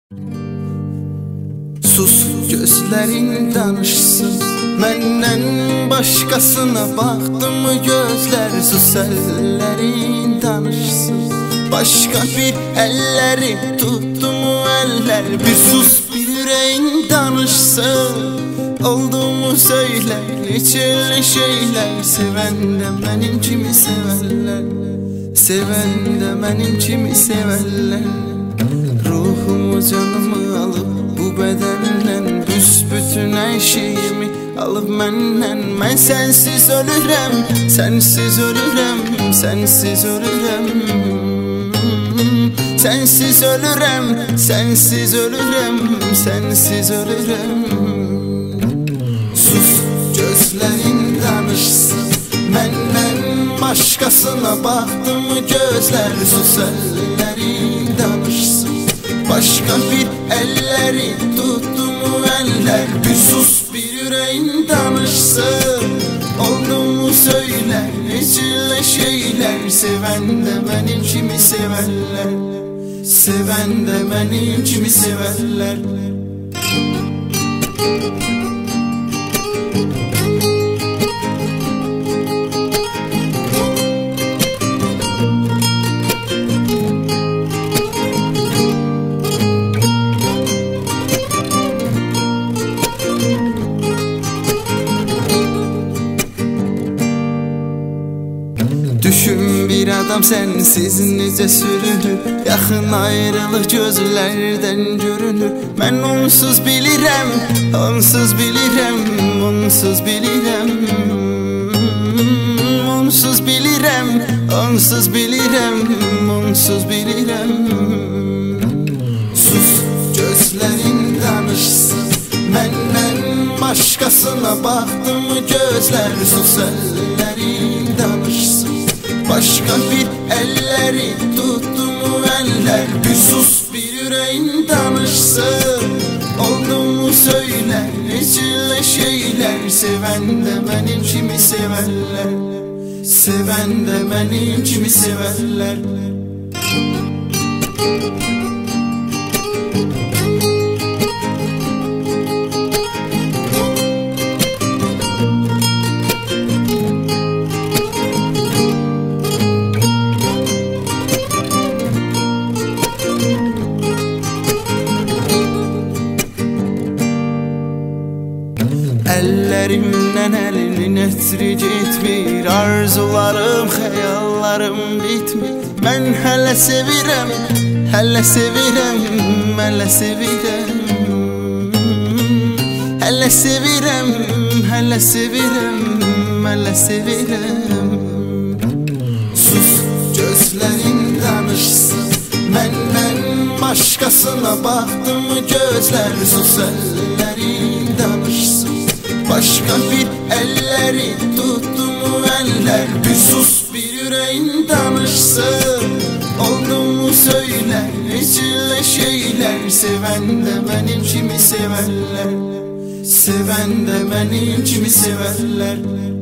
Sus, gözlerin danışsın. Məndən başqasına baxdım gözlər. Sus, əllərin danışsın. Başqa bir əlləri tutdum əllər. Bir sus, bir ürəyin danışsın. Olduğumu söylə, içəli şeylər. Sevən də mənim kimi sevərlər. Sevən də mənim kimi sevərlər. Ruhumu, canımı alıb bu bədəndən, büsbütün hər şeyimi alıb məndən. Mən sənsiz ölürəm, sənsiz ölürəm, sənsiz ölürəm. Sənsiz ölürəm, sənsiz ölürəm, sənsiz ölürəm. Sus, gözlərin danışsın. Məndən başqasına baxdım gözlər. Sus, əllərin danışsın. Başqa bir əlləri tutdum əllər. Bir sus, bir ürəyin danışsın. Olduğumu söylə, içəli şeylər. Sevən də mənim kimi sevərlər. Sevən də mənim kimi sevərlər. Düşün bir adam sensiz necə sürünür. Yaxın ayrılıq gözlərdən görünür. Mən onsuz bilirəm, onsuz bilirəm, onsuz bilirəm. Onsuz bilirəm, onsuz bilirəm, onsuz bilirəm. Sus, gözlərin danışsın. Məndən başqasına baxdım gözlər. Sus, əllərin danışsın. Başqa bir əlləri tutdum əllər. Bir sus, bir ürəyin danışsın. Olduğumu söylə, içəli şeylər. Sevən də mənim kimi sevərlər. Sevən də mənim kimi sevərlər. Əllərimdən əlinin ətri getmir. Arzularım, xəyallarım bitmir. Mən hələ sevirəm, hələ sevirəm, hələ sevirəm. Hələ sevirəm, hələ sevirəm, hələ sevirəm. Sus, gözlərin danışsın. Məndən başqasına baxdım gözlər. Sus, əllərin danışsın. Başqa bir əlləri tutdum əllər. Bir sus, bir ürəyin danışsın. Olduğumu söylə, içəli şeylər. Sevən də mənim kimi sevərlər. Sevən də mənim kimi sevərlər.